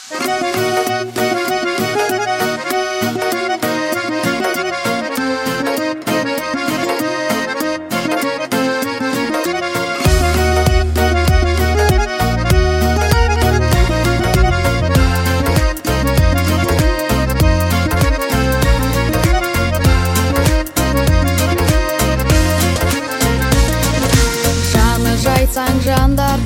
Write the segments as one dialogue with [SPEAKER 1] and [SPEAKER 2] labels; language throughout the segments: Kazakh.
[SPEAKER 1] Жайсаң жандар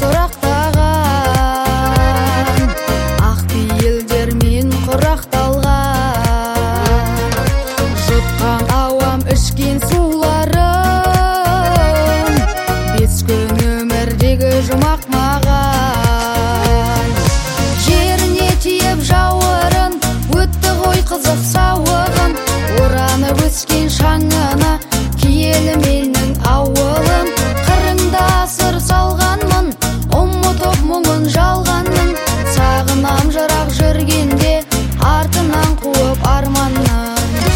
[SPEAKER 1] тұрақтаған, ақ пейілдермен құрақталған, жұтқан ауам ішкен суларын, бес күн өмірдегі жұмақ маған. Жеріне тиіп жауырын, өтті ғой қызық сауығын, оранып өскен шаңына киелі менің ауылым. Қырыңда сыр салғанмын, ұмытып мұңын жалғанның, сағынам жырақ жүргенде артынан қуып арманның.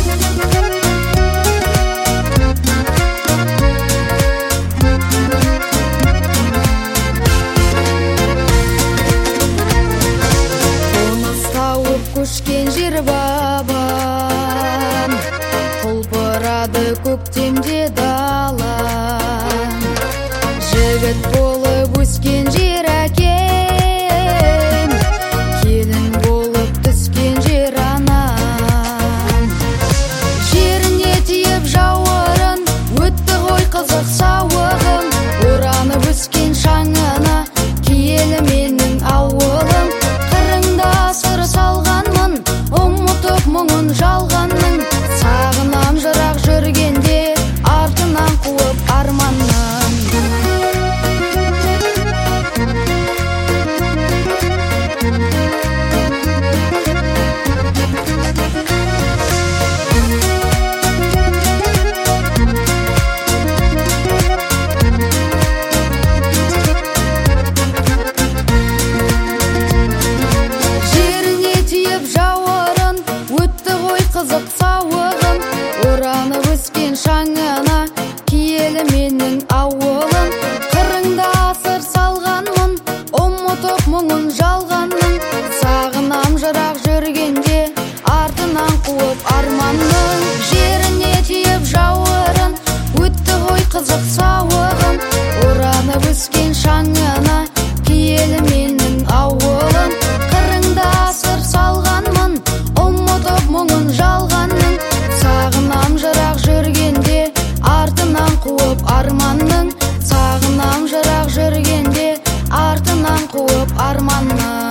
[SPEAKER 1] Қоныс тауып көшкен жер бабам, құлпырады көктемде дала. Жігіт болып өскен жер әкем, келін болып түскен жер анам. Жеріне тиіп жауырын, өтті ғой қызық сауығым, оранып өскен шаңына киелі менің ауылым. Қырыңда сыр салғанмын, ұмытып мұңын жалғанның, сағынам жырақ жүргенде артынан қуып арманның. Қызық сауығым, оранып өскен шаңына киелі менің ауылым. Қырыңда сыр салғанмын, ұмытып мұңын жалғанның, сағынам жырақ жүргенде артынан қуып арманның. Жеріне тиіп жауырын, өтті ғой қызық сауығым, оранып өскен шаңына киелі менің ауылым. Қырыңда сыр салғанмын, ұмытып мұңын жалғанның, сағынам жырақ жүргенде артынан қуып арманның, сағынам жырақ жүргенде артынан қуып арманның.